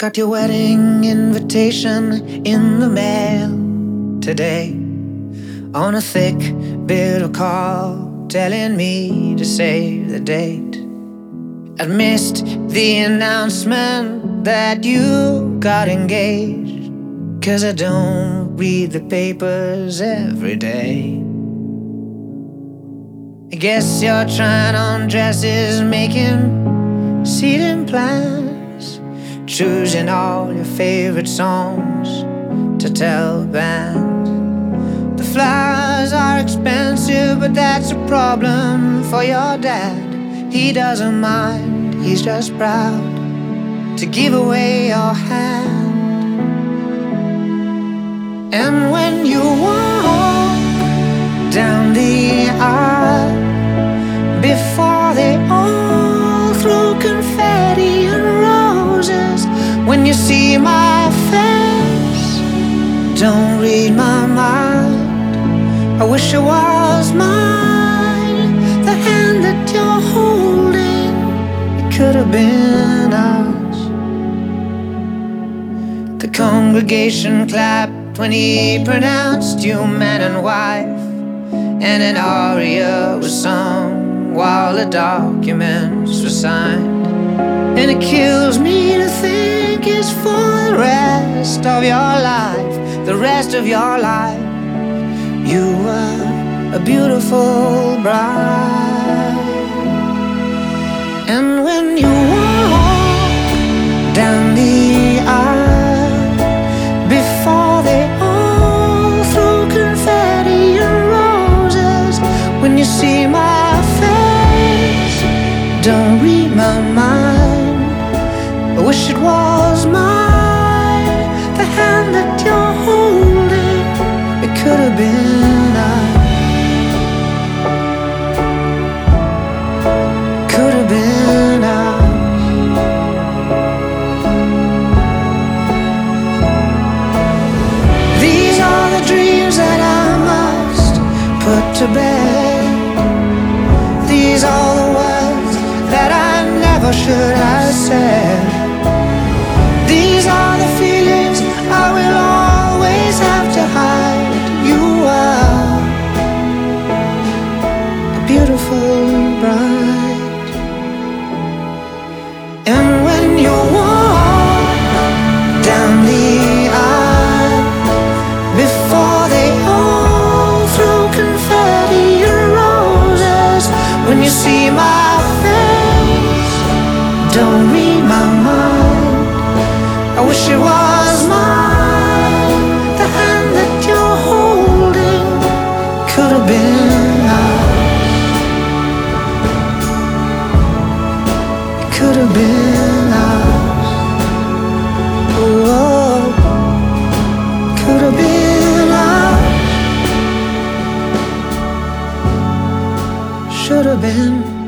Got your wedding invitation in the mail today, on a thick bit of card telling me to save the date. I missed the announcement that you got engaged, 'cause I don't read the papers every day. I guess you're trying on dresses, making seating plans, choosing all your favorite songs to tell the band. The flowers are expensive, but that's a problem for your dad. He doesn't mind, he's just proud to give away your hand. And when you walk down the aisle, before they all throw confetti and roses, when you see my face, don't read my mind. I wish it was mine. The hand that you're holding, it could have been ours. The congregation clapped when he pronounced you man and wife, and an aria was sung while the documents were signed. And it kills me to think it's for the rest of your life, the rest of your life. You were a beautiful bride. And when you walk down the aisle, before they all throw confetti and roses, when you see my face, don't read my mind. I wish it was mine. The hand that you're holding, it could have been ours. Could have been ours. These are the dreams that I must put to bed. These are the words that I never should have said. These are the feelings I will always have to hide. You are a beautiful bride. And when you walk down the aisle, before they all throw confetti and roses, when you see my face, don't read my mind. I wish it was mine. The hand that you're holding could have been ours. It could have been ours. Oh, could have been ours. Should have been.